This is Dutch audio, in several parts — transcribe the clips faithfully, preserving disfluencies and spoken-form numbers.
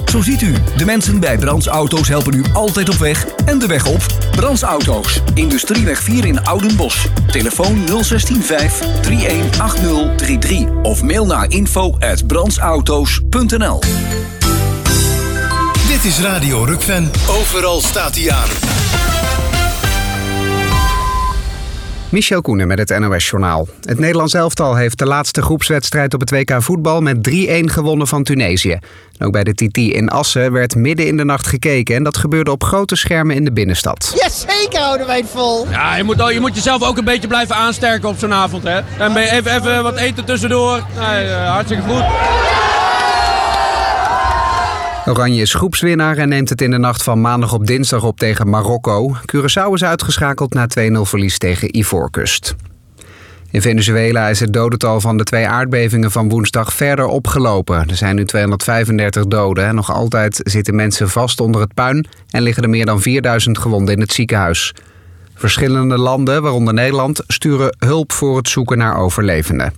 Zo ziet u, de mensen bij Brands Auto's helpen u altijd op weg en de weg op. Brands Auto's, Industrieweg vier in Oudenbosch. Telefoon nul zes vijf drie een acht nul drie drie of mail naar info at brandsauto's punt n l. Dit is Radio Rukven. Overal staat hij aan. Michel Koenen met het N O S-journaal. Het Nederlands elftal heeft de laatste groepswedstrijd op het W K voetbal met drie-een gewonnen van Tunesië. Ook bij de T T in Assen werd midden in de nacht gekeken en dat gebeurde op grote schermen in de binnenstad. Jazeker houden wij het vol. Ja, je moet, je moet jezelf ook een beetje blijven aansterken op zo'n avond, hè. En ben je even, even wat eten tussendoor. Nee, uh, hartstikke goed. Oranje is groepswinnaar en neemt het in de nacht van maandag op dinsdag op tegen Marokko. Curaçao is uitgeschakeld na twee nul verlies tegen Ivoorkust. In Venezuela is het dodental van de twee aardbevingen van woensdag verder opgelopen. Er zijn nu tweehonderdvijfendertig doden en nog altijd zitten mensen vast onder het puin en liggen er meer dan vierduizend gewonden in het ziekenhuis. Verschillende landen, waaronder Nederland, sturen hulp voor het zoeken naar overlevenden.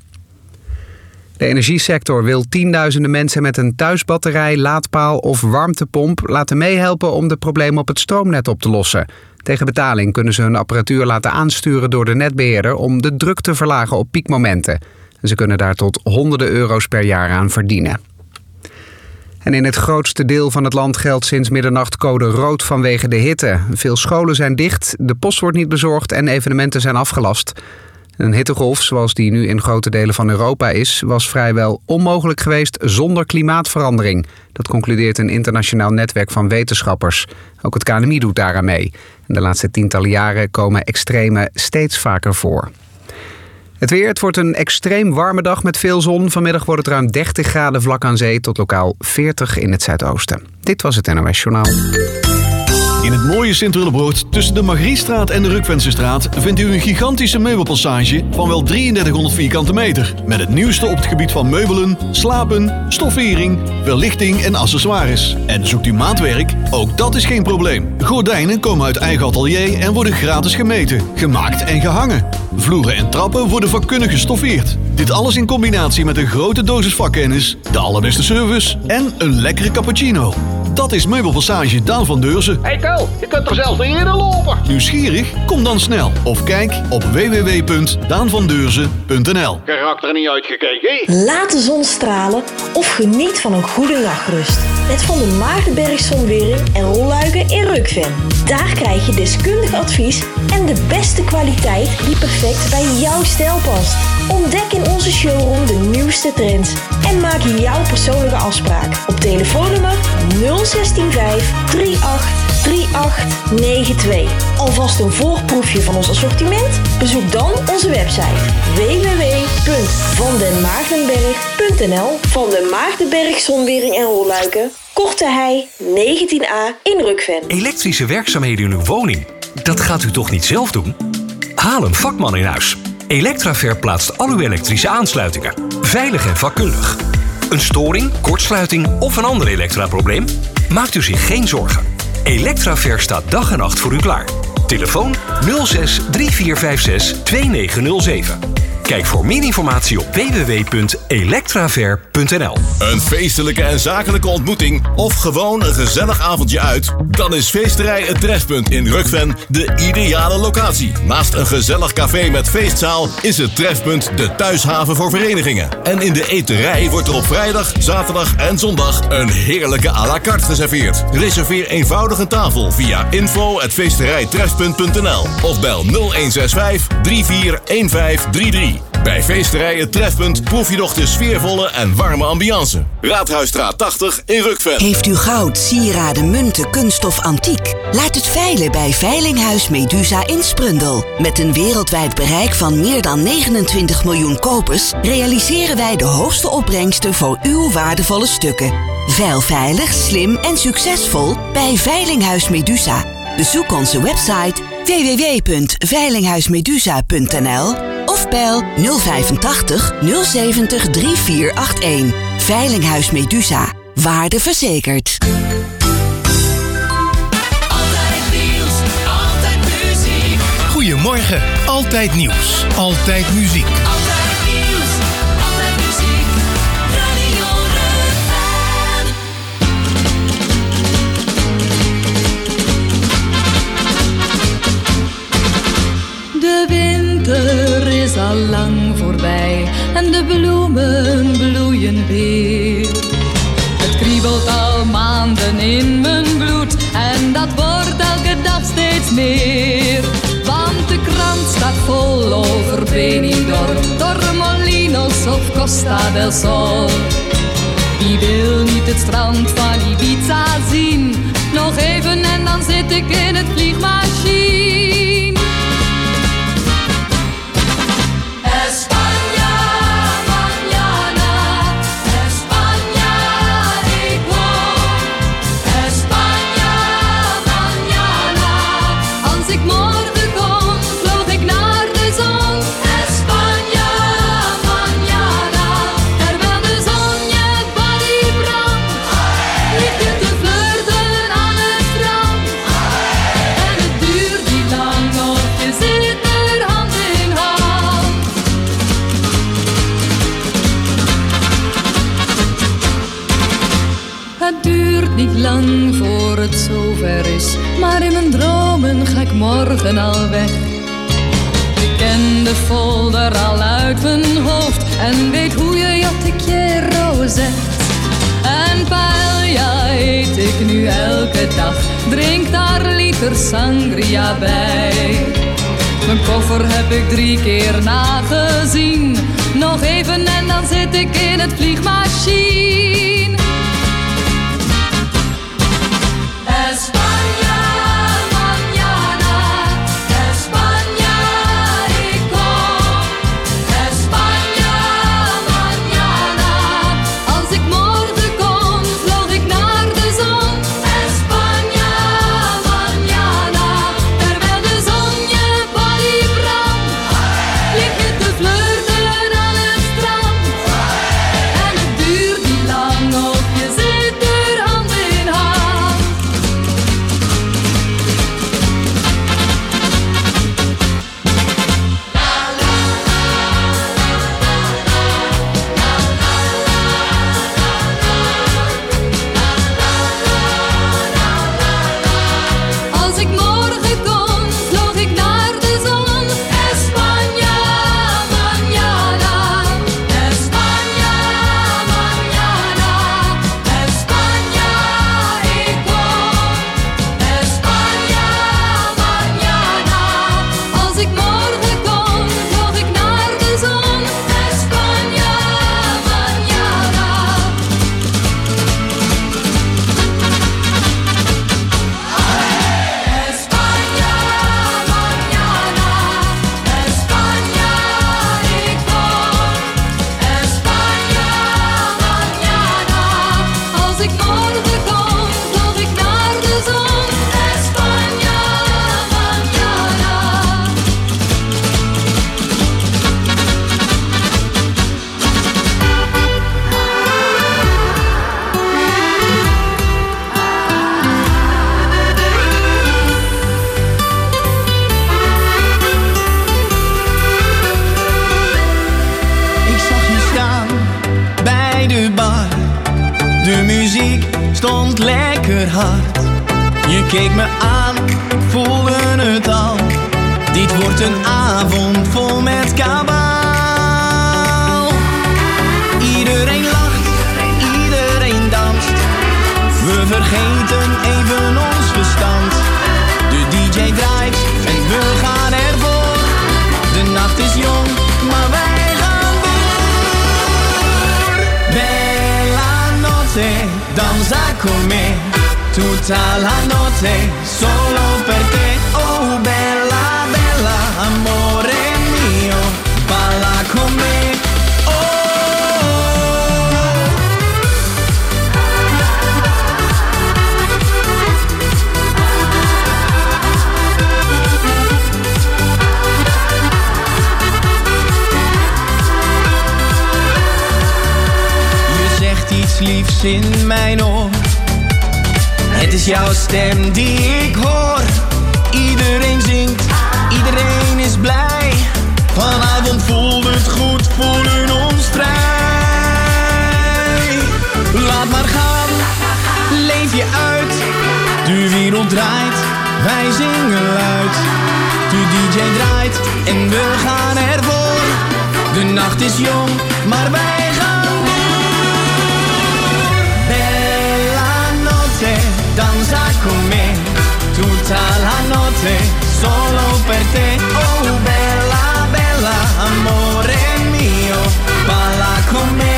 De energiesector wil tienduizenden mensen met een thuisbatterij, laadpaal of warmtepomp laten meehelpen om de problemen op het stroomnet op te lossen. Tegen betaling kunnen ze hun apparatuur laten aansturen door de netbeheerder om de druk te verlagen op piekmomenten. Ze kunnen daar tot honderden euro's per jaar aan verdienen. En in het grootste deel van het land geldt sinds middernacht code rood vanwege de hitte. Veel scholen zijn dicht, de post wordt niet bezorgd en evenementen zijn afgelast. Een hittegolf, zoals die nu in grote delen van Europa is, was vrijwel onmogelijk geweest zonder klimaatverandering. Dat concludeert een internationaal netwerk van wetenschappers. Ook het K N M I doet daaraan mee. En de laatste tientallen jaren komen extremen steeds vaker voor. Het weer, het wordt een extreem warme dag met veel zon. Vanmiddag wordt het ruim dertig graden vlak aan zee tot lokaal veertig in het zuidoosten. Dit was het N O S-journaal. In het mooie Sint-Willebroord, tussen de Margriestraat en de Rukvensestraat, vindt u een gigantische meubelpassage van wel drieëndertighonderd vierkante meter. Met het nieuwste op het gebied van meubelen, slapen, stoffering, verlichting en accessoires. En zoekt u maatwerk? Ook dat is geen probleem. Gordijnen komen uit eigen atelier en worden gratis gemeten, gemaakt en gehangen. Vloeren en trappen worden vakkundig gestoffeerd. Dit alles in combinatie met een grote dosis vakkennis, de allerbeste service en een lekkere cappuccino. Dat is Meubelpassage Daan van Deurzen. Hey Ko, je kunt er zelfs niet eerder lopen. Nieuwsgierig? Kom dan snel of kijk op w w w punt daan van deurzen punt n l. Karakter er niet uitgekeken? Laat de zon stralen of geniet van een goede nachtrust. Met Van der Maardenberg Zonwering en rolluiken in Rukven. Daar krijg je deskundig advies en de beste kwaliteit die perfect bij jouw stijl past. Ontdek in onze showroom de nieuwste trends en maak jouw persoonlijke afspraak op telefoonnummer nul een zes vijf drie acht drie acht negen twee. Alvast een voorproefje van ons assortiment? Bezoek dan onze website w w w punt van den maartenberg punt n l. Van den Maartenberg Zonwering en Rolluiken, Korte Hei negentien a in Rukven. Elektrische werkzaamheden in uw woning, dat gaat u toch niet zelf doen? Haal een vakman in huis. Electraver plaatst al uw elektrische aansluitingen. Veilig en vakkundig. Een storing, kortsluiting of een ander elektraprobleem? Maakt u zich geen zorgen. Electraver staat dag en nacht voor u klaar. Telefoon nul zes drie vier vijf zes twee negen nul zeven. Kijk voor meer informatie op w w w punt electraver punt n l. Een feestelijke en zakelijke ontmoeting of gewoon een gezellig avondje uit? Dan is Feesterij Het Trefpunt in Rukven de ideale locatie. Naast een gezellig café met feestzaal is het Trefpunt de thuishaven voor verenigingen. En in de eterij wordt er op vrijdag, zaterdag en zondag een heerlijke à la carte geserveerd. Reserveer eenvoudig een tafel via info at feesterijtrefpunt punt n l of bel nul een zes vijf drie vier een vijf drie drie. Bij Feesterij Het Trefpunt proef je nog de sfeervolle en warme ambiance. Raadhuisstraat tachtig in Rukven. Heeft u goud, sieraden, munten, kunst of antiek? Laat het veilen bij Veilinghuis Medusa in Sprundel. Met een wereldwijd bereik van meer dan negenentwintig miljoen kopers realiseren wij de hoogste opbrengsten voor uw waardevolle stukken. Veil veilig, slim en succesvol bij Veilinghuis Medusa. Bezoek onze website w w w punt veilinghuismedusa punt n l of bel nul vijfentachtig nul zeventig drie vier acht een. Veilinghuis Medusa. Waarde verzekerd. Altijd nieuws, altijd muziek. Goedemorgen, altijd nieuws, altijd muziek. Altijd nieuws, altijd muziek. Radio Rukven. lang voorbij en de bloemen bloeien weer. Het kriebelt al maanden in mijn bloed en dat wordt elke dag steeds meer. Want de krant staat vol over Benidorm, Torremolinos of Costa del Sol. Wie wil niet het strand van Ibiza zien? Nog even en dan zit ik in het vliegmachine. España, mañana, España, igual. España, mañana. Als ik morgen kom, vloog ik naar de zon. España, mañana. Terwijl de zon je body brandt, lig je te flirten aan het strand. En het duurt niet lang of je zit er hand in hand. Het duurt niet lang voor het zover is, maar in mijn dromen ga ik morgen al weg. Ik ken de folder al uit mijn hoofd en weet hoe je Jottequiero zegt. En paella eet ik nu elke dag, drink daar liever sangria bij. Mijn koffer heb ik drie keer nagezien, nog even en dan zit ik in het vliegmachine. España, mañana, España, igual. España, mañana. Als ik morgen kom, vloog ik naar de zon. España, mañana. Terwijl de zon je body brandt, lig je te flirten aan het strand. En het duurt niet lang of je zit er hand in hand. Als ik morgen kom, vloog ik naar de zon. España, mañana. España, mañana. España, igual. España, mañana. Als ik morgen kom, vloog ik naar de zon. España, mañana. España, mañana, España, igual. España, mañana. Als ik morgen kom, vloog ik naar de zon. España, mañana. Ik zag je staan bij de bar. De muziek stond lekker hard. Je keek me aan, ik voelde het al. Dit wordt een avond vol met kabaal. Iedereen lacht, iedereen danst. We vergeten even ons verstand. De D J draait en we gaan ervoor. De nacht is jong, maar wij gaan door. Bella notte, danza con me. Tutta la notte, solo per te. Oh bella, bella, amore mio. Balla con me. Oh. Je zegt iets liefs in mijn oor. Het is jouw stem die ik hoor. Iedereen zingt, iedereen is blij. Vanavond voelt het goed, voelen ons vrij. Laat maar gaan, leef je uit. De wereld draait, wij zingen luid. De D J draait en we gaan ervoor. De nacht is jong, maar wij gaan door. Bella notte, danza con me, tutta la notte, solo per te. Oh bella, bella, amore mio, balla con me.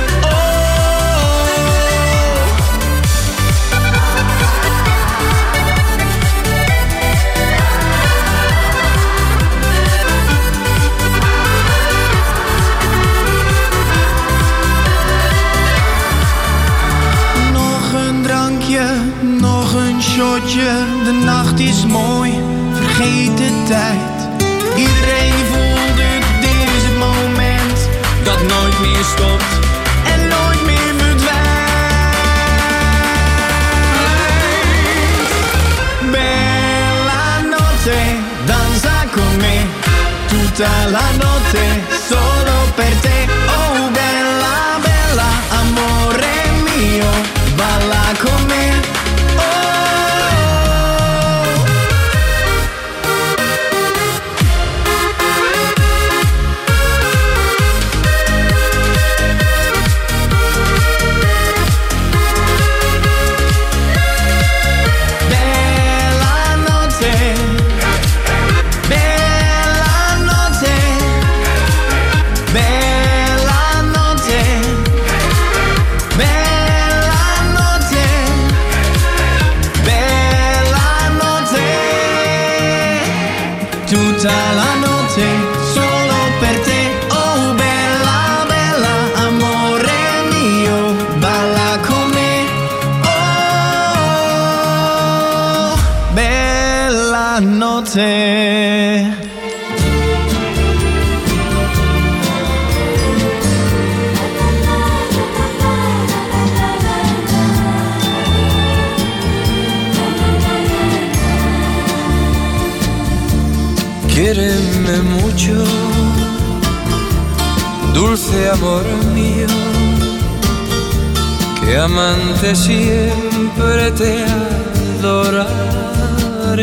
Nog een shotje, de nacht is mooi, vergeet de tijd. Iedereen voelt het, dit is het moment dat nooit meer stopt en nooit meer verdwijnt. Bella notte, danza con me, tutta la notte, solo per te. Oh bella, bella, amore mio, balla con me. Tutta la notte, solo per te. Oh bella, bella, amore mio, balla con me. Oh, bella notte. Quiéreme mucho, dulce amor mío, que amante siempre te adoraré.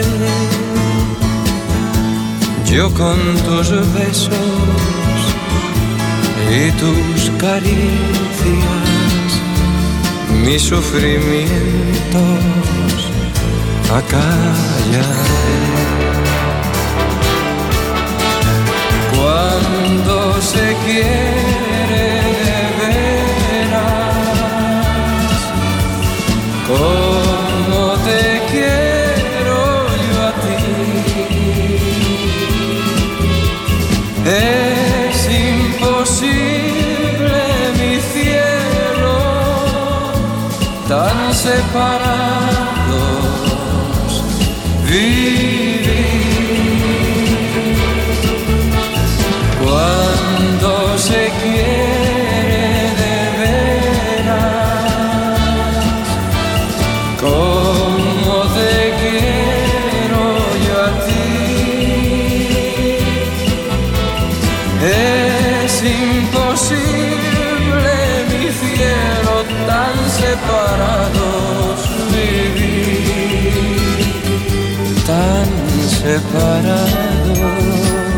Yo con tus besos y tus caricias, mis sufrimientos acallaré. Cuando se quiere de veras, como te quiero yo a ti, es imposible mi cielo, tan separados vivir. Cuando se quiere de veras, como te quiero yo a ti, es imposible mi cielo, tan separados vivir, tan separados.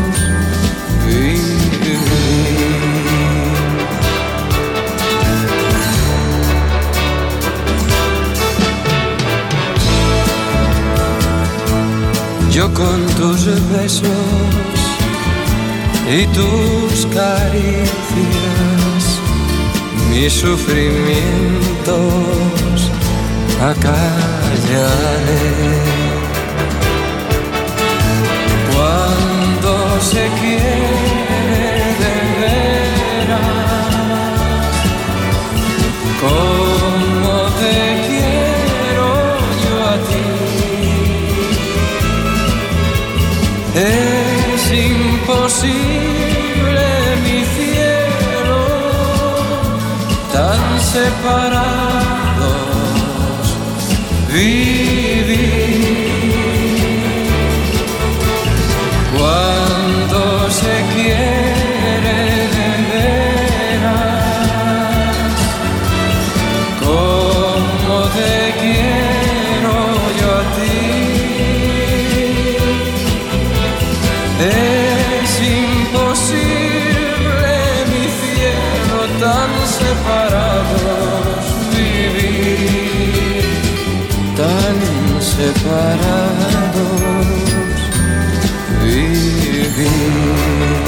Yo con tus besos y tus caricias, mis sufrimientos acallaré. Cuando se quiere de veras, como te quiero yo a ti, es imposible mi cielo, tan separados vivir. Cuando se quiere de veras, como te quiero yo a ti, es imposible separados vivir.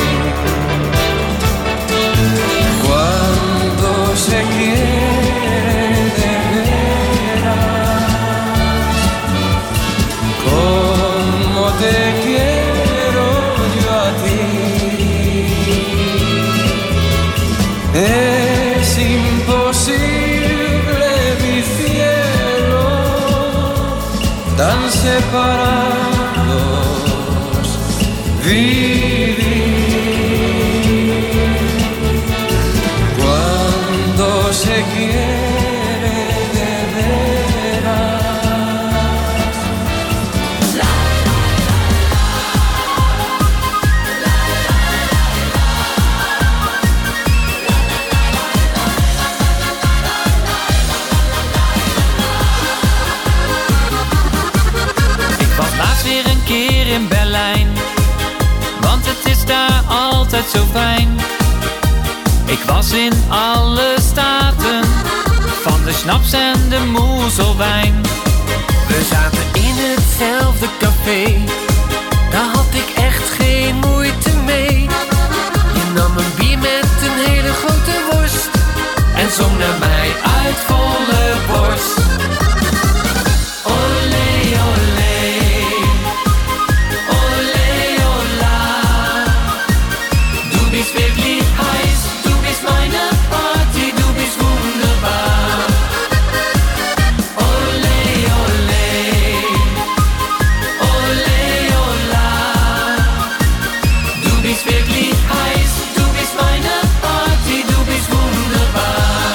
Cuando se quiere de veras, como te quiero yo a ti, es imposible mi cielo, tan separados vivir. Cuando se quiere de veras. Ik was laatst weer een keer in Berlijn, want het is daar altijd zo fijn. Ik was in alle staten, van de schnaps en de moezelwijn. We zaten in hetzelfde café, daar had ik echt geen moeite mee. Je nam een bier met een hele grote worst en zong naar mij uit volle borst. Olé, olé, olé, ola, du bist wirklich heiß. Meine Party, du bist wunderbar. Olé, olé, olé, ola. Du bist wirklich heiß, du bist meine Party, du bist wunderbar.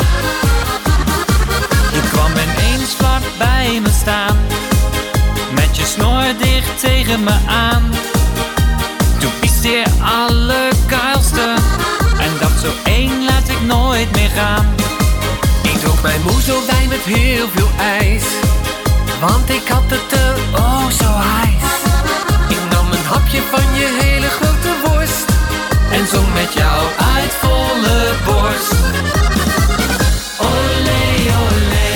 Je kwam ineens vlak bij me staan, met je snor dicht tegen me aan. Du bist der allergeilste, en dacht zo één laat ik nooit meer gaan. Ik dronk mijn moezelwijn met heel veel ijs, want ik had het er oh zo heiß. Ik nam een hapje van je hele grote worst en zong met jou uit volle borst. Olé, olé,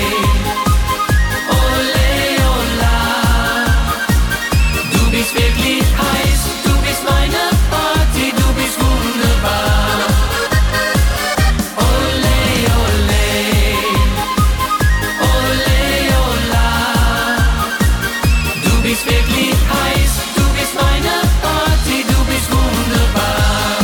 olé, ola, du bist wirklich heiß, du bist meine Party, du bist wunderbar. Olé, olé, olé, ola, du bist wirklich heiß, du bist meine Party, du bist wunderbar.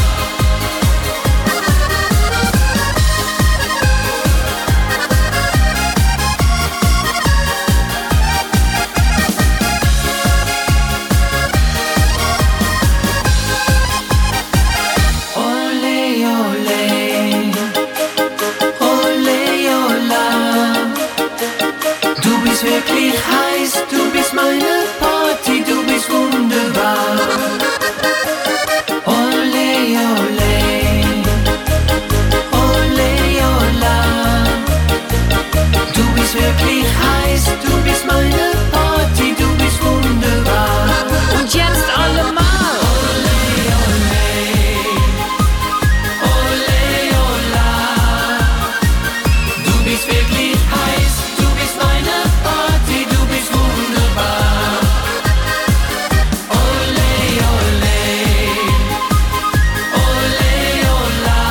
Olé, olé, olé, ola, du bist wirklich heiß, du bist meine Party, du bist wunderbar. Olé, olé, olé, ola, du bist wirklich heiß, du bist meine Party, du bist wunderbar. Und jetzt allemal. Olé, olé, olé, ola, du bist wirklich heiß, du bist meine Party, du bist wunderbar. Olé, olé, olé, ola,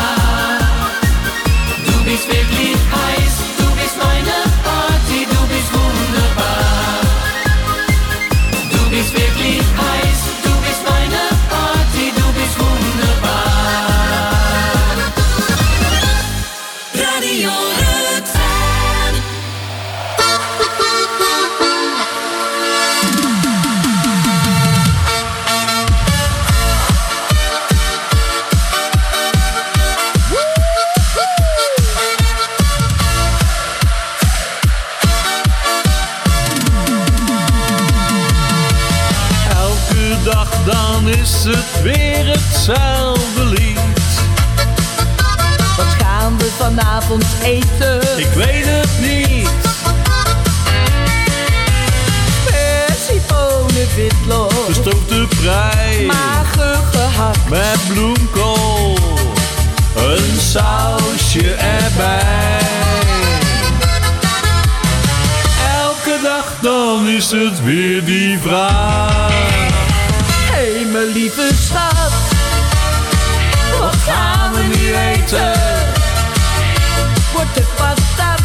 du bist wirklich heiß, du bist meine Party, du bist wunderbar. Du bist wirklich heiß, du bist meine Party, du bist wunderbar. Radio Rukven. Elke dag dan is het weer hetzelfde lied. Wat gaan we vanavond eten? Ik weet het niet. Persiponen, witlof, Gestoofde prei, mager gehakt met bloemkool, een sausje erbij. Elke dag dag dan is het weer die vraag. Hé, hey, mijn lieve schat, wat gaan we nu eten? Wordt het patat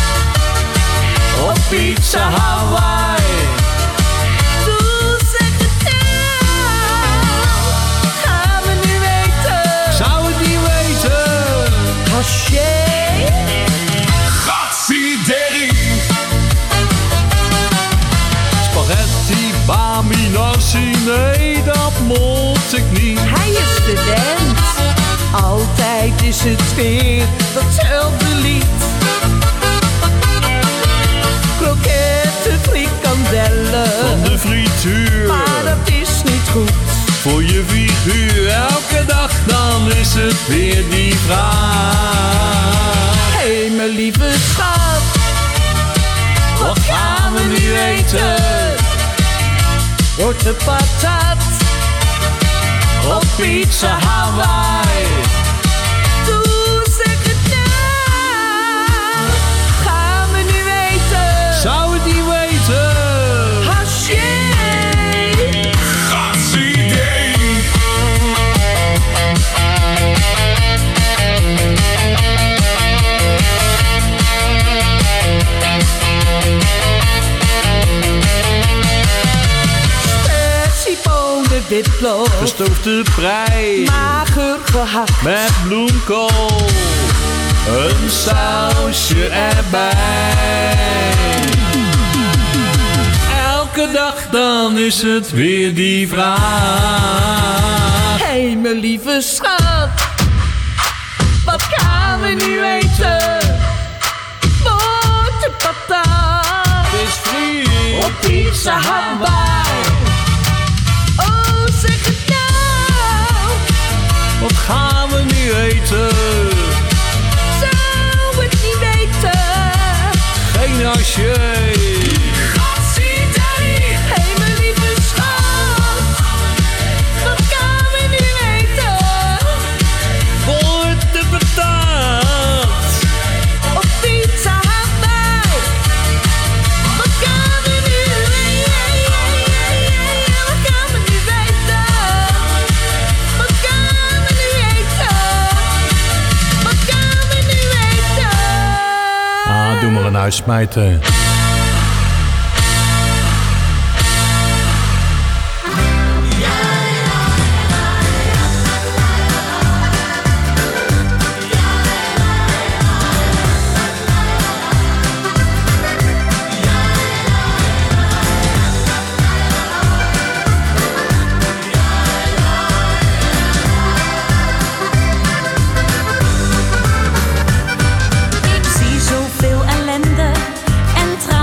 of pizza Hawaii? Doe, zeg het nou, gaan we nu eten? Zou het niet weten? Haché, Gatsideri, spaghetti, bami, nasi, nee dat moet ik niet. hij is student, altijd is het weer datzelfde lied. Kroketten, frikandellen, Van de frituur, maar dat is niet goed. voor je figuur, elke dag dan is het weer die vraag. Hé, hey, mijn lieve schat, wat gaan we nu eten? Wordt het patat of pizza Hawaii? Doe, zeg het nou, gaan we nu eten? Zou het niet weten? Haché, Gatsideri. spersiebonen, witlof, Gestoofde prei, mager gehakt, met bloemkool, een sausje erbij. Elke dag dan is het weer die vraag. hé, hey, mijn lieve schat, wat gaan we nu eten? Wordt het patat Visvriend of pizza Hawaii? Oh, zeg het nou, wat gaan we nu eten? zou het niet weten? Geen asje. Hé, hey, mijn lieve schat, wat gaan we nu eten? Wordt de patat Of pizza Hawaii? Wat gaan we nu eten? Wat gaan we nu eten? Wat gaan we nu eten? Wat gaan we nu eten? Ah, doe maar een uitsmijter. Ik zie zoveel ellende en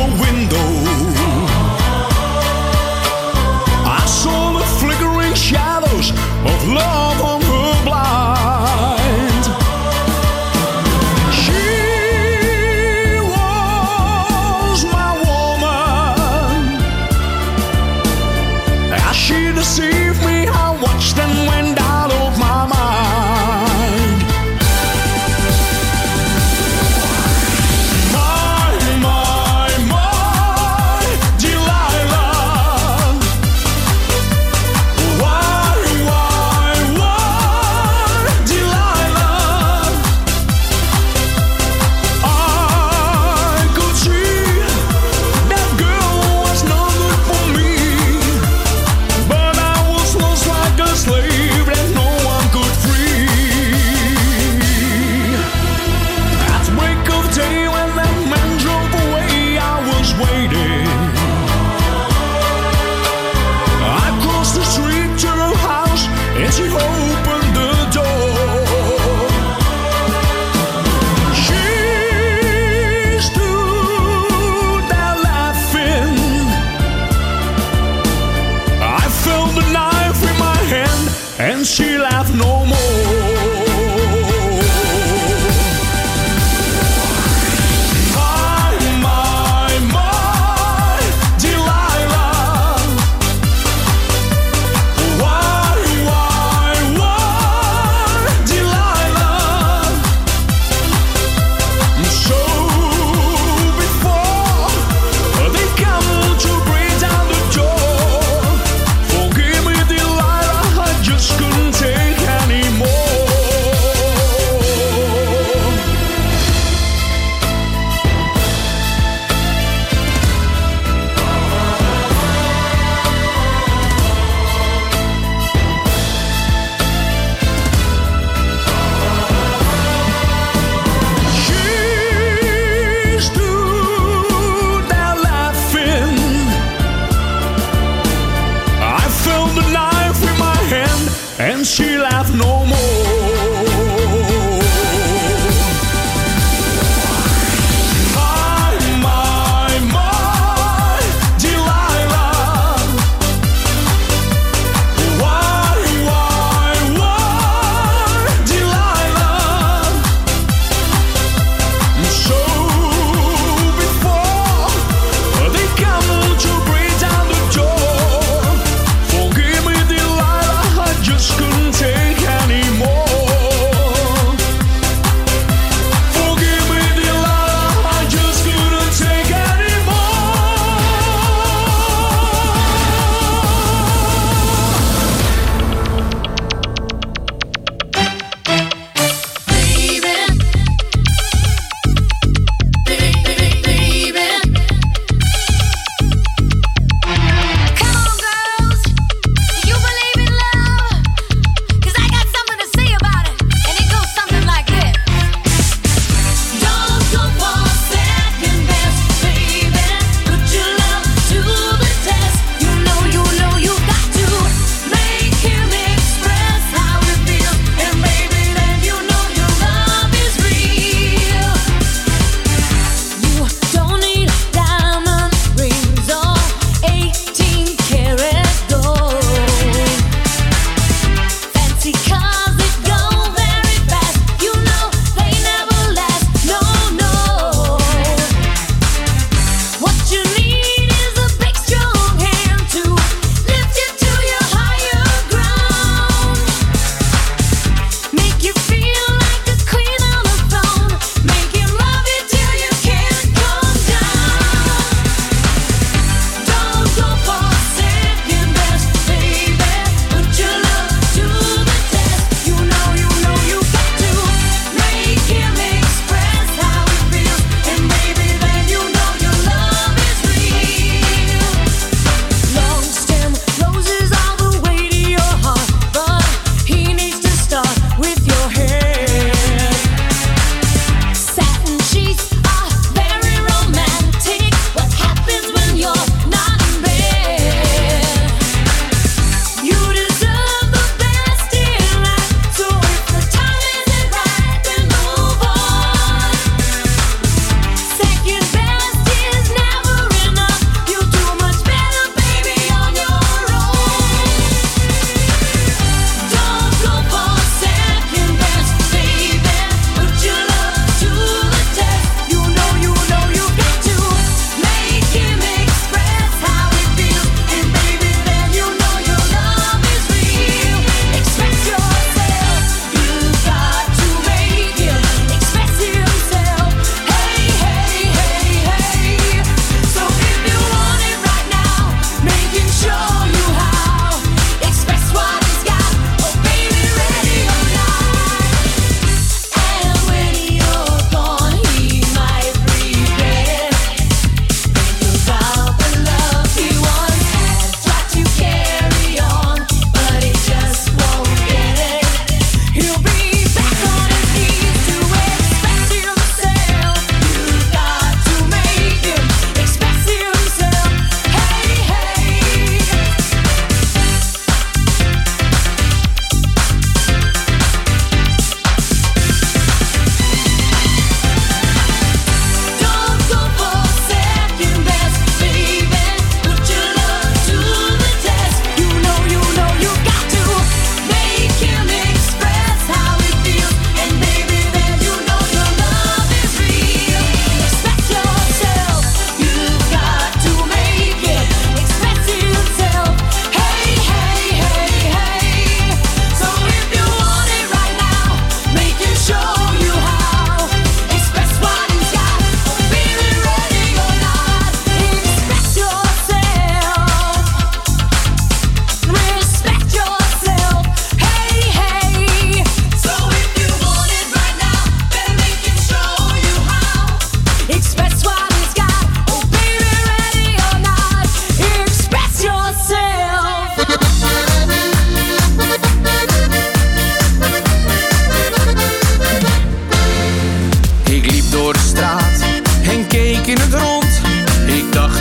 her window. I saw the flickering shadows of love on her blind. She was my woman. As she deceived me, I watched and went out of my mind. My, my, my,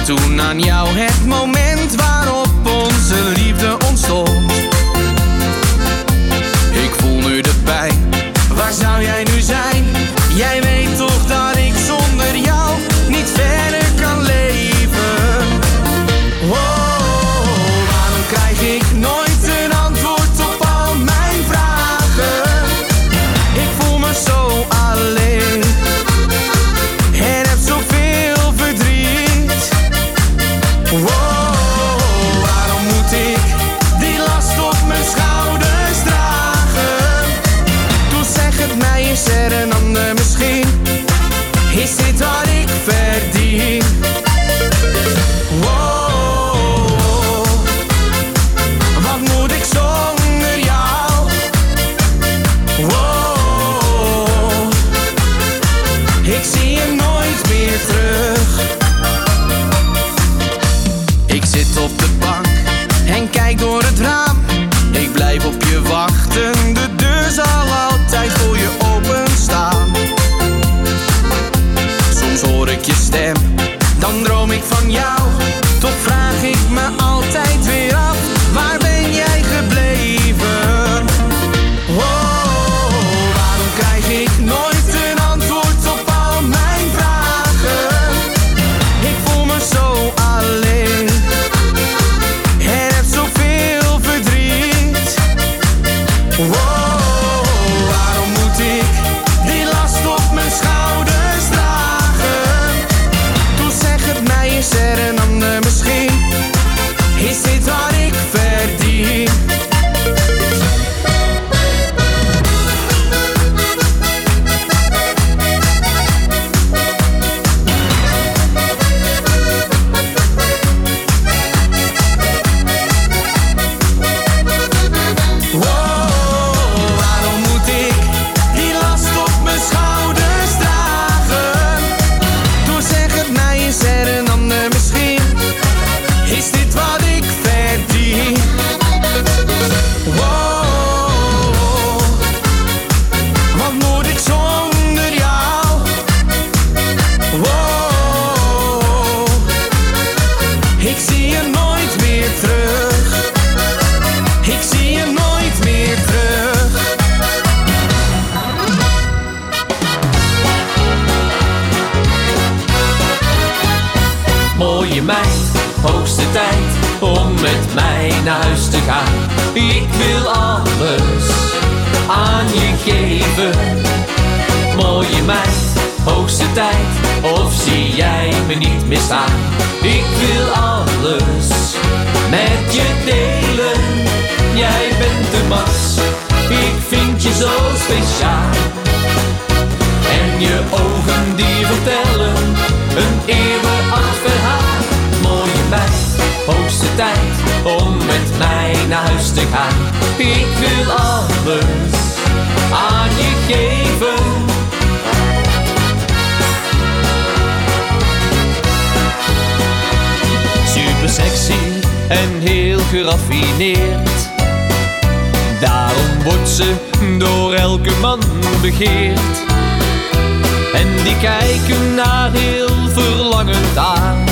dacht toen aan jou, het moment waarop onze liefde ontstond. Ik voel nu de pijn, waar zou jij nu zijn? Jij weet toch dat ik zonder jou niet verder kan leven. Wow, waarom krijg ik nooit een antwoord op al mijn vragen? Ik voel me zo alleen en heb zoveel verdriet. Wow, waarom moet ik die last op mijn schouders dragen? Toen zeg het mij, is er een ander misschien? Is dit wat ik verdien? Wow, wat moet ik zonder jou? Wow, ik zie je nooit meer terug. Ik zit op de bank en kijk door het raam. Ik blijf op je wachten, de deur zal altijd voor je openstaan. Soms hoor ik je stem, dan droom ik van jou. Toch vraag ik me altijd weer af, waar ben jij gebleven? Wow, waarom krijg ik nooit een antwoord op al mijn vragen? Ik voel me zo alleen en heb zoveel verdriet. Wow, waarom moet ik die last op mijn schouders dragen? Toen zeg het mij, is er een ander misschien? Is dit wat ik verdien? Wow, waarom moet ik die last op mijn schouders dragen? Toen zeg het mij, is er een ander misschien? Is dit wat ik verdien? Wow, wat moet ik zonder jou? Wow, ik zie je nooit meer terug. Ik zie je nooit meer terug. Mooie meid, hoogste tijd om met mij naar huis te gaan. Ik wil alles aan je geven. Mooie meid, hoogste tijd, of zie jij me niet meer staan? Ik wil alles met je delen. Jij bent de max, ik vind je zo speciaal. En je ogen die vertellen een eeuwenoud verhaal. Mooie meid, hoogste tijd om met mij naar huis te gaan. Ik wil alles aan je geven. Super sexy en heel geraffineerd. Daarom wordt ze door elke man begeerd. En die kijken naar heel verlangend aan.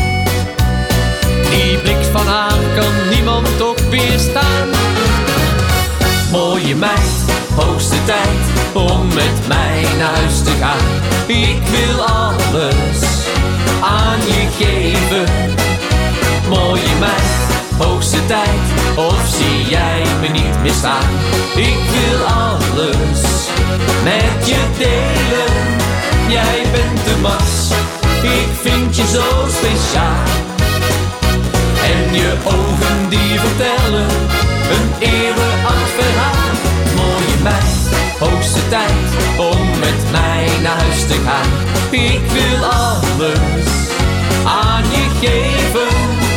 Die blik van haar kan niemand ook weerstaan. Mooie meid, hoogste tijd om met mij naar huis te gaan. Ik wil alles aan je geven. Mooie meid, hoogste tijd, of zie jij me niet meer staan? Ik wil alles met je delen. Jij bent de max, ik vind je zo speciaal. En je ogen die vertellen een eeuwenoud verhaal. Mooie meid, hoogste tijd om met mij naar huis te gaan. Ik wil alles aan je geven.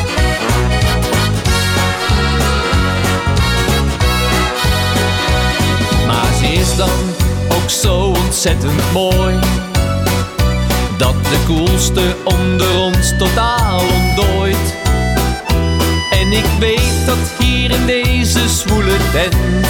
Maar ze is dan ook zo ontzettend mooi, dat de coolste onder ons totaal ontdooit. En ik weet dat hier in deze zwoele tent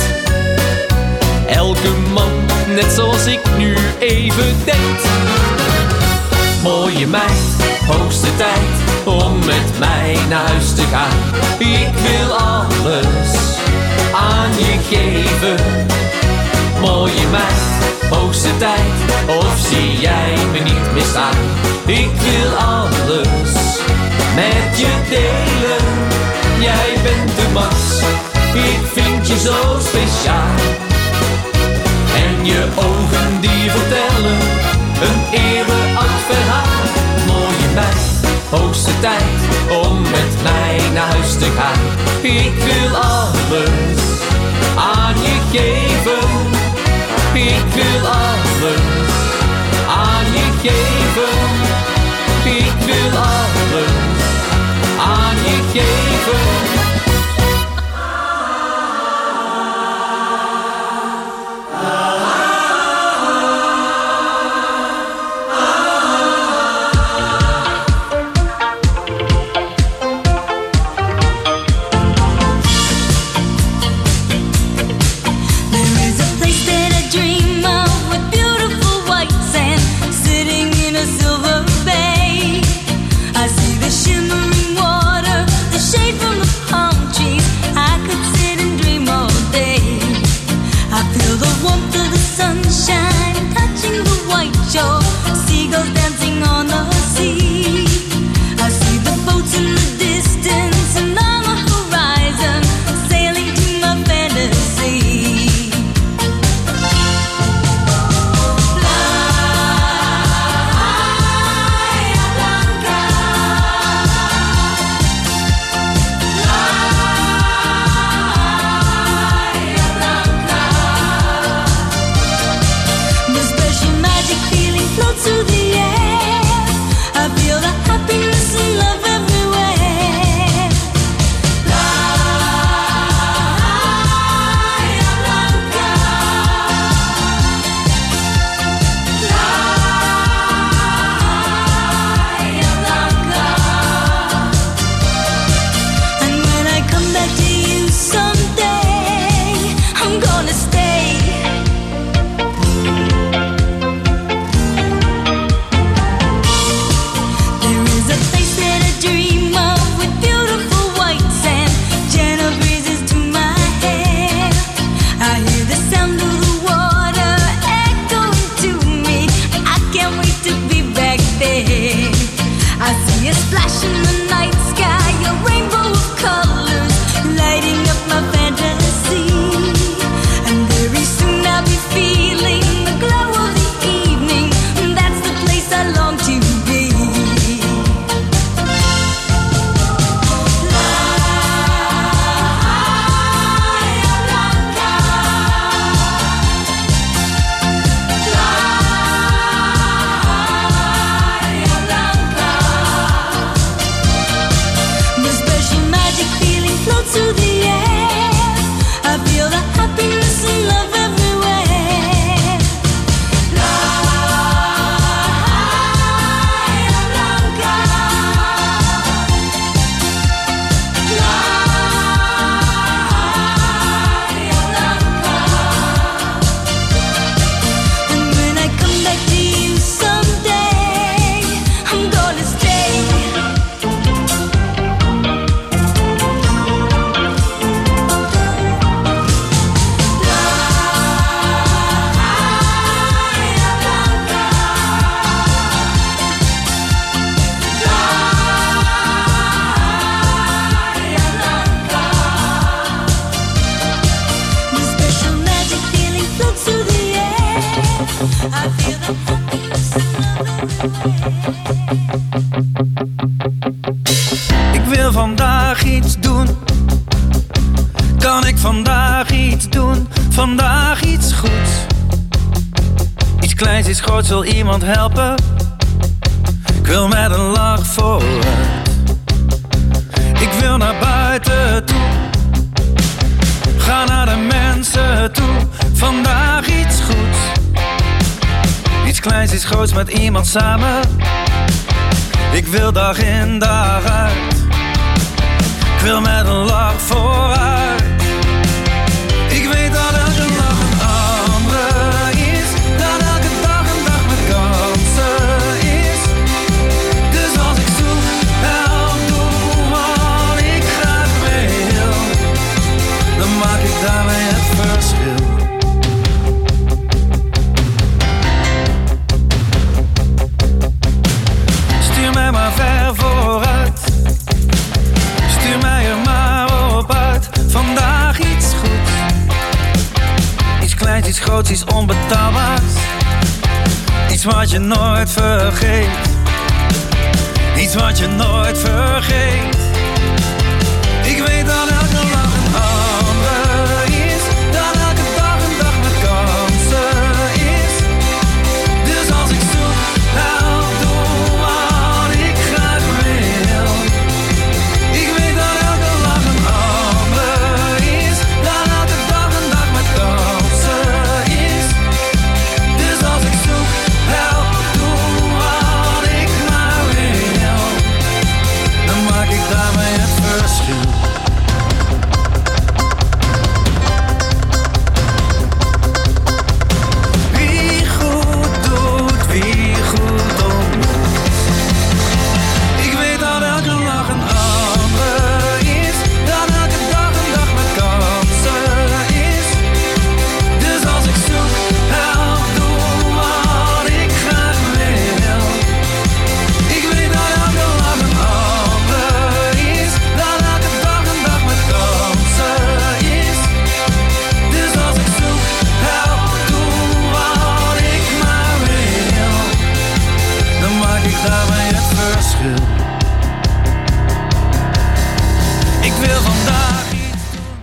elke man net zoals ik nu even denkt. Mooie meid, hoogste tijd om met mij naar huis te gaan. Ik wil alles aan je geven. Mooie meid, hoogste tijd, of zie jij me niet meer staan? Ik wil alles met je delen. Jij bent de max, ik vind je zo speciaal. En je ogen die vertellen een eeuwenoud verhaal. Mooie meid, hoogste tijd om met mij naar huis te gaan. Ik wil alles aan je geven. Ik wil alles aan je geven. Ik wil alles aan je geven. Shimmering water, the shade from the palm trees. I could sit and dream all day. I feel the warmth of the sunshine touching the white shore. Seagulls dancing on the sea. I see the boats in the distance and on the horizon, sailing to my fantasy. Through the air, I feel the happiness and love everywhere. La Blanca, La Blanca. And when I come back to you someday, I'm gonna stay. I see a splash in the night sky, a rainbow of colors lighting up my fantasy. And very soon I'll be feeling the glow of the evening. That's the place I long to be. Through the air, I feel the happiness and love everywhere. La Blanca, La Blanca. And when I come back to you someday, I'm gonna stay. Ik wil vandaag iets doen. Kan ik vandaag iets doen? Vandaag iets goeds. Iets kleins, iets groots, wil iemand helpen? Ik wil met een lach vooruit. Ik wil naar buiten toe. Ga naar de mensen toe. Vandaag iets goeds. Iets kleins, iets groots met iemand samen. Ik wil dag in dag uit. Ik wil met een lach vooruit. Ik weet dat elke lach een andere is. Dat elke dag een dag met kansen is. groots, iets onbetaalbaars. Iets wat je nooit vergeet. Iets wat je nooit vergeet. Ik weet dat elke lach een ander is. Dat elke dag een dag met kansen is. Dus als ik zoek, help, doe wat ik graag wil. Ik weet dat elke lach een ander is. Dat elke dag een dag met kansen is. Dus als ik zoek, help, doe wat ik graag wil. Dan maak ik daarmee het verschil. Wie goed doet, wie goed ontmoet. Ik weet dat elke lach een ander is. Dat elke dag een dag met kansen is. Dus als ik zoek, help, doe wat ik graag wil. Ik weet dat elke lach een ander is. Dat elke dag een dag met kansen is. Dus als ik zoek, help, doe wat ik maar wil. Dan maak ik daarmee het verschil. Ik wil vandaag iets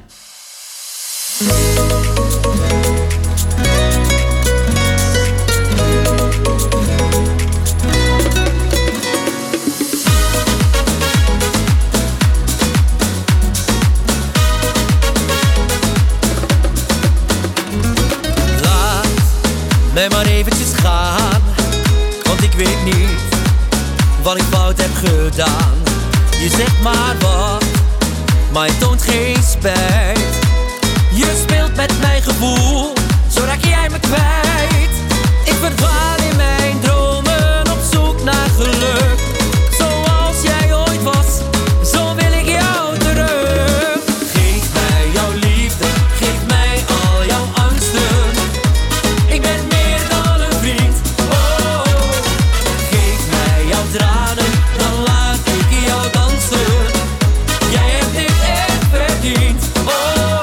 Laat mij maar eventjes gaan, want ik weet niet wat ik fout heb gedaan. Je zegt maar wat, maar je toont geen spijt. Je speelt met mijn gevoel, zo raak jij me kwijt. Ik verdwaal in mijn dromen op zoek naar geluk. Zoals jij ooit was, zo wil ik jou terug. Geef mij jouw liefde, geef mij al jouw angsten. Ik ben meer dan een vriend, oh. Geef mij jouw tranen, dan laat ik jou dansen. Jij hebt dit echt verdiend, oh.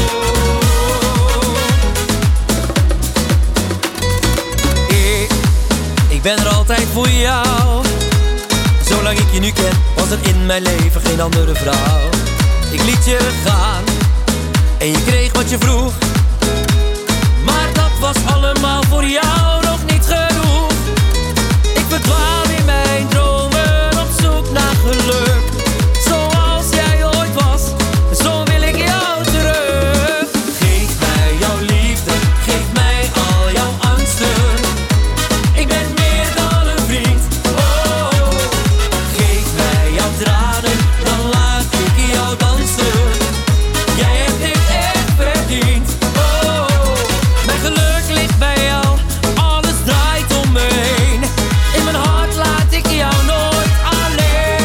Ik, ik ben er altijd voor jou. Zolang ik je nu ken, was er in mijn leven geen andere vrouw. Ik liet je gaan en je kreeg wat je vroeg. Maar dat was allemaal voor jou nog niet genoeg. Ik verdwaal in mijn dromen op zoek naar geluk. Zoals jij ooit was, zo wil ik jou terug. Geef mij jouw liefde, geef mij al jouw angsten. Ik ben meer dan een vriend, oh. Geef mij jouw tranen, dan laat ik jou dansen. Jij hebt dit echt verdiend, oh. Mijn geluk ligt bij jou, alles draait om me heen. In mijn hart laat ik jou nooit alleen.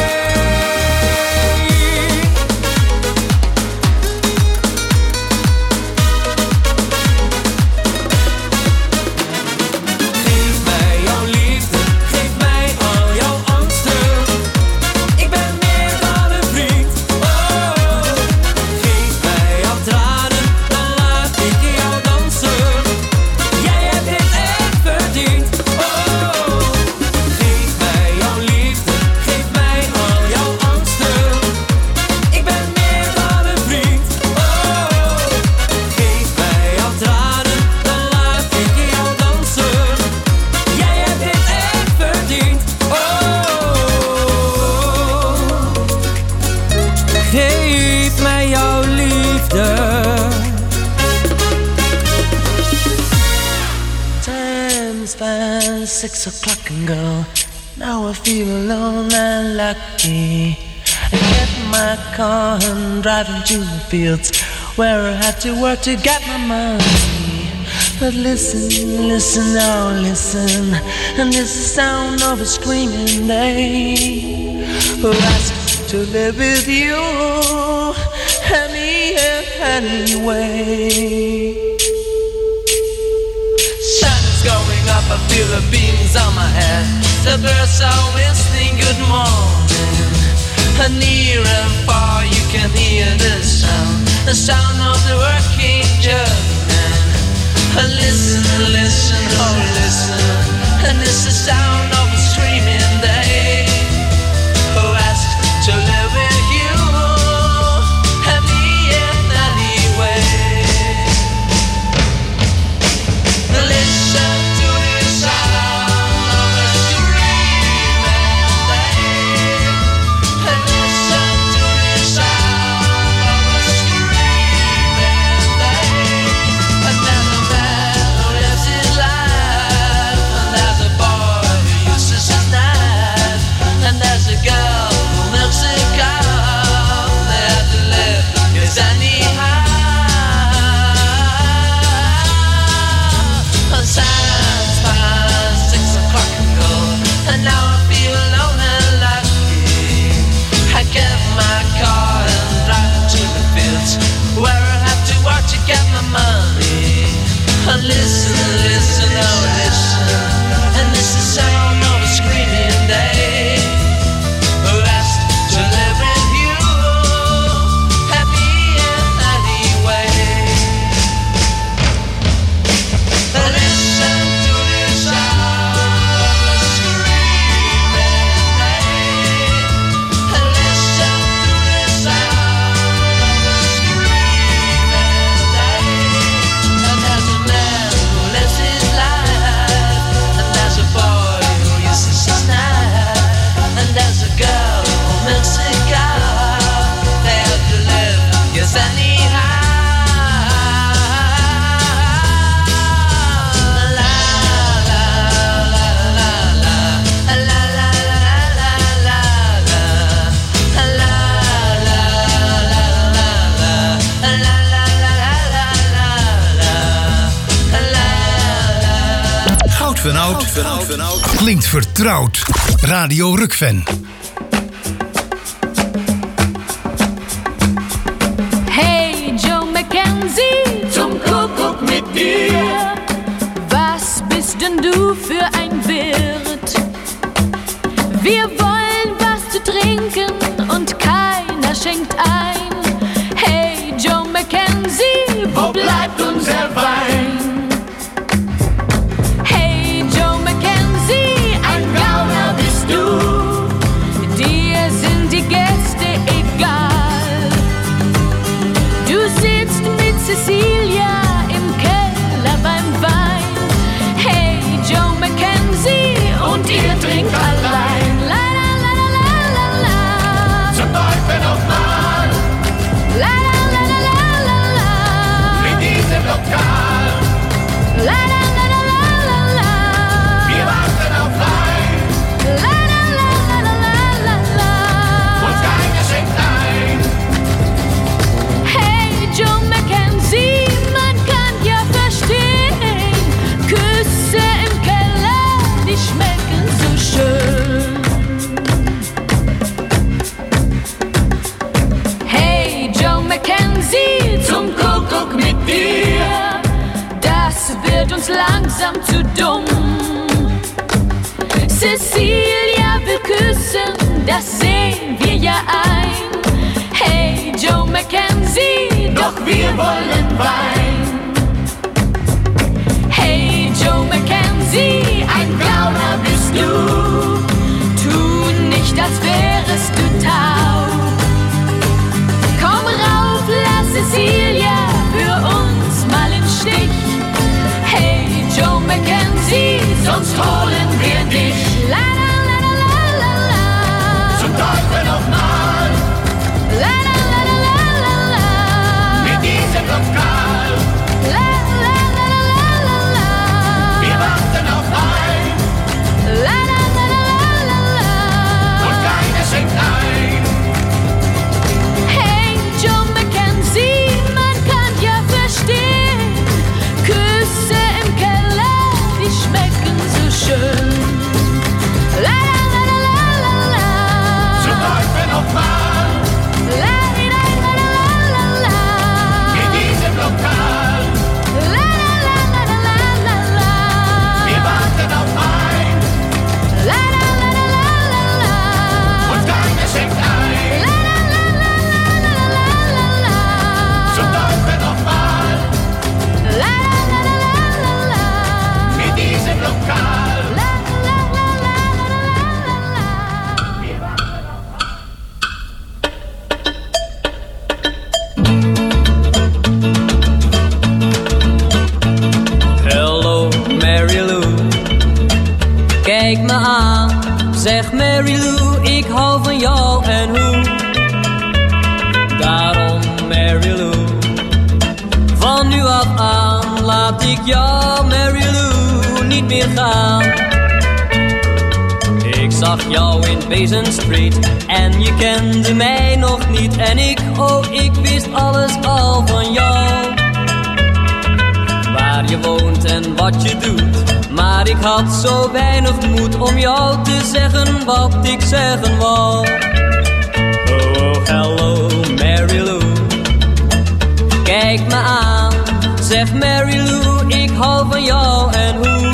Geef mij jouw liefde, geef mij al jouw angsten. Ik ben meer dan een vriend, oh. Geef mij jouw tranen, dan laat ik jou dansen. Jij hebt dit echt verdiend, oh. Geef mij jouw liefde, geef mij al jouw angsten. Ik ben meer dan een vriend, oh. Geef mij jouw tranen, dan laat ik jou dansen. Jij hebt dit echt verdiend, oh. Geef mij jouw liefde. Time's fast, six o'clock and go. Now I feel alone and lucky. I get in my car and driving to the fields where I had to work to get my money. But listen, listen, now listen, and this is the sound of a screaming day who asked to live with you any anyway. Sun's going up, I feel the beams on my head. The birds are whistling good morning. And near and far you can hear the sound, the sound of the working German. Listen, listen, oh listen. And it's the sound of a screaming day who asked to live with you and me in any way. Listen to the sound of a screaming day. And listen to the sound of a screaming day. And there's a man who lives his life, and there's a boy who uses his knife, and there's a girl who milks a cow. They have to live, yes anyhow. Sands past six o'clock ago, and now I feel alone and lucky. I get my car and drive to the fields where I have to work to get my money. And listen, listen, oh listen, and this is the sound of a screaming day who asked to live with you and me in any way. Listen to the sound of a screaming day. Listen to the sound of a screaming day. And there's a man who lives his life, and there's a boy who uses his knife, and there's a girl who milks a cow. They have to live, yes anyhow. Goud van oud. Klinkt vertrouwd. Radio Rukven. Hey Joe Mackenzie, zum Kuckuck mit dir. Was bist denn du für ein Wirt? Wir wollen was zu trinken und keiner schenkt ein. Hey Joe Mackenzie, wo bleibt unser Wein? Hey Joe Mackenzie, ein Gauner bist du. Dir sind die Gäste egal. Du sitzt mit Cecilia im Keller beim Wein. Hey Joe Mackenzie, und ihr trinkt allein. La la la la la la. Zum Teufel nochmal. La la la la la la la. Mit diesem Lokal. La la la la la la la. Wir warten auf Wein. La la la la la la la la. Uns keiner schenkt ein. Hey Joe Mackenzie, man kann ja verstehen, Küsse im Keller, die schmecken so schön. Hey Joe Mackenzie, zum Kuckuck mit dir, das wird uns langsam zu dumm. Cecilia will küssen, das sehen wir ja ein. Hey Joe Mackenzie, doch wir wollen Wein. Hey Joe Mackenzie, ein Gauner bist du. Tu nicht, als wärest du taub. Komm rauf, lass Cecilia für uns mal im Stich. Hey Joe Mackenzie, sonst holen wir dich. La la la la la la la. Zum Teufel nochmal. La la la la la la la. Mit diesem Lokal. La la la la la la la. Wir warten auf Wein. La la la la la la la. Und keiner zag jou in Basin Street en je kende mij nog niet. En ik, oh ik wist alles al van jou. Waar je woont en wat je doet, maar ik had zo weinig moed om jou te zeggen wat ik zeggen wou. Oh, oh hello Mary Lou, kijk me aan, zeg Mary Lou, ik hou van jou en hoe.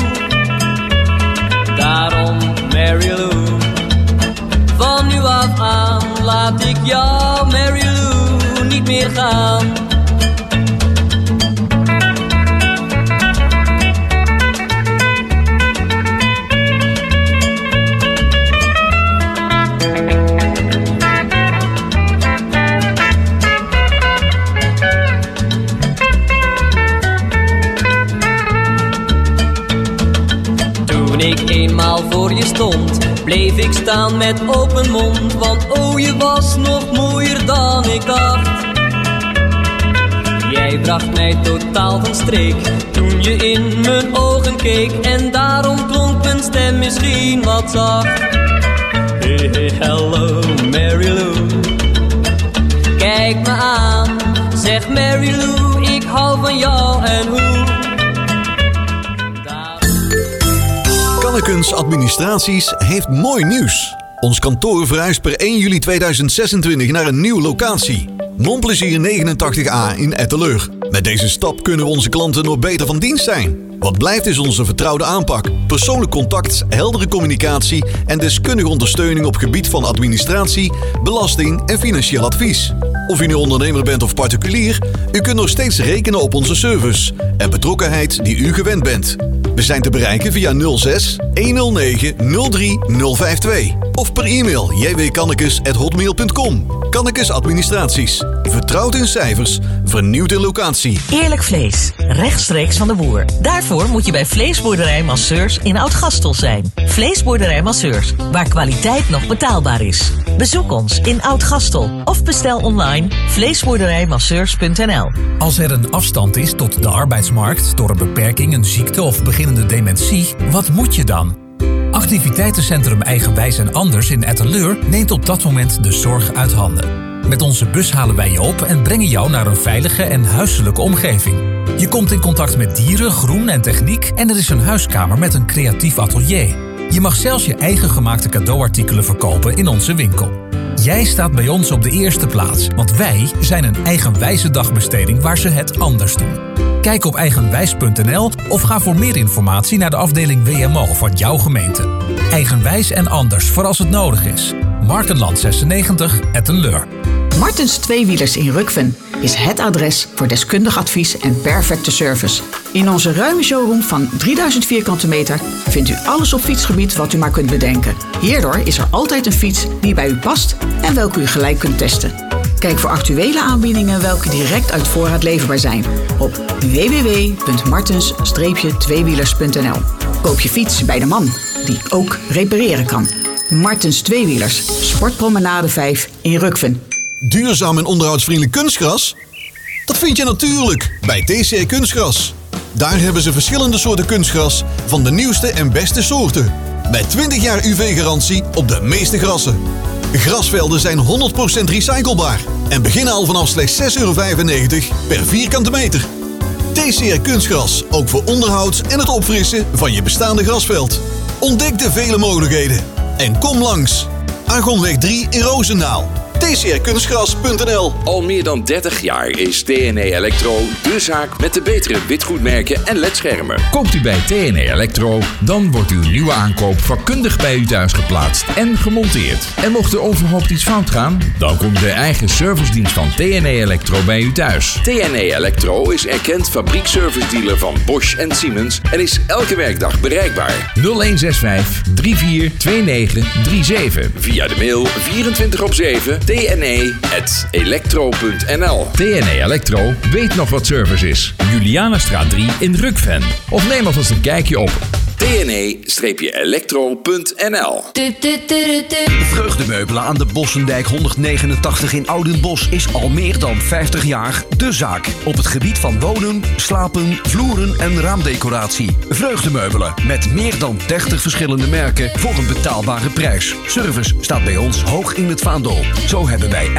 Daarom Mary Lou, van nu af aan laat ik jou Mary Lou niet meer gaan. Ik eenmaal voor je stond, bleef ik staan met open mond, want oh je was nog mooier dan ik dacht. Jij bracht mij totaal van streek, toen je in mijn ogen keek, en daarom klonk mijn stem misschien wat zacht. Hey hey hello Mary Lou, kijk me aan, zeg Mary Lou, ik hou van jou en hoe. Kannekens Administraties heeft mooi nieuws. Ons kantoor verhuist per één juli tweeduizend zesentwintig naar een nieuwe locatie. Monplezier negenentachtig A in Etteleur. Met deze stap kunnen we onze klanten nog beter van dienst zijn. Wat blijft is onze vertrouwde aanpak, persoonlijk contact, heldere communicatie en deskundige ondersteuning op gebied van administratie, belasting en financieel advies. Of u nu ondernemer bent of particulier, u kunt nog steeds rekenen op onze service en betrokkenheid die u gewend bent. We zijn te bereiken via nul zes honderdnegen nul drie nul vijf twee of per e-mail j w kannekes at hotmail punt com. Kannekes Administraties. Vertrouwd in cijfers, vernieuwd in locatie. Eerlijk vlees, rechtstreeks van de boer. Daarvoor moet je bij Vleesboerderij Masseurs in Oud-Gastel zijn. Vleesboerderij Masseurs, waar kwaliteit nog betaalbaar is. Bezoek ons in Oud-Gastel of bestel online vleesboerderijmasseurs punt n l. Als er een afstand is tot de arbeidsmarkt door een beperking, een ziekte of beginnende dementie, wat moet je dan? Activiteitencentrum Eigenwijs en Anders in Etteleur neemt op dat moment de zorg uit handen. Met onze bus halen wij je op en brengen jou naar een veilige en huiselijke omgeving. Je komt in contact met dieren, groen en techniek en er is een huiskamer met een creatief atelier. Je mag zelfs je eigen gemaakte cadeauartikelen verkopen in onze winkel. Jij staat bij ons op de eerste plaats, want wij zijn een eigenwijze dagbesteding waar ze het anders doen. Kijk op eigenwijs punt n l of ga voor meer informatie naar de afdeling W M O van jouw gemeente. Eigenwijs en Anders voor als het nodig is. Markenland zesennegentig, Etteleur. Martens Tweewielers in Rukven is het adres voor deskundig advies en perfecte service. In onze ruime showroom van drieduizend vierkante meter vindt u alles op fietsgebied wat u maar kunt bedenken. Hierdoor is er altijd een fiets die bij u past en welke u gelijk kunt testen. Kijk voor actuele aanbiedingen welke direct uit voorraad leverbaar zijn op w w w punt martens tweewielers punt n l. Koop je fiets bij de man die ook repareren kan. Martens Tweewielers, Sportpromenade vijf in Rukven. Duurzaam en onderhoudsvriendelijk kunstgras? Dat vind je natuurlijk bij T C R Kunstgras. Daar hebben ze verschillende soorten kunstgras van de nieuwste en beste soorten. Met twintig jaar U V-garantie op de meeste grassen. Grasvelden zijn honderd procent recyclebaar en beginnen al vanaf slechts zes euro vijfennegentig per vierkante meter. T C R Kunstgras, ook voor onderhoud en het opfrissen van je bestaande grasveld. Ontdek de vele mogelijkheden en kom langs. Argonweg drie in Roosendaal. t c r kunstgras punt n l. Al meer dan dertig jaar is T N E Electro de zaak met de betere witgoedmerken en ledschermen. Koopt u bij T N E Electro, dan wordt uw nieuwe aankoop vakkundig bij u thuis geplaatst en gemonteerd. En mocht er overhoopt iets fout gaan, dan komt de eigen servicedienst van T N E Electro bij u thuis. T N E Electro is erkend fabriekservice-dealer van Bosch en Siemens en is elke werkdag bereikbaar. nul een zes vijf drie vier twee negen drie zeven. Via de mail vierentwintig op zeven t n e at electro punt n l. T N E Electro weet nog wat service is. Julianastraat drie in Rukven. Of neem alvast een kijkje op T N E elektro punt n l. Vreugdemeubelen aan de Bossendijk honderdnegenentachtig in Oudenbosch is al meer dan vijftig jaar de zaak. Op het gebied van wonen, slapen, vloeren en raamdecoratie. Vreugdemeubelen met meer dan dertig verschillende merken voor een betaalbare prijs. Service staat bij ons hoog in het vaandel. Zo hebben wij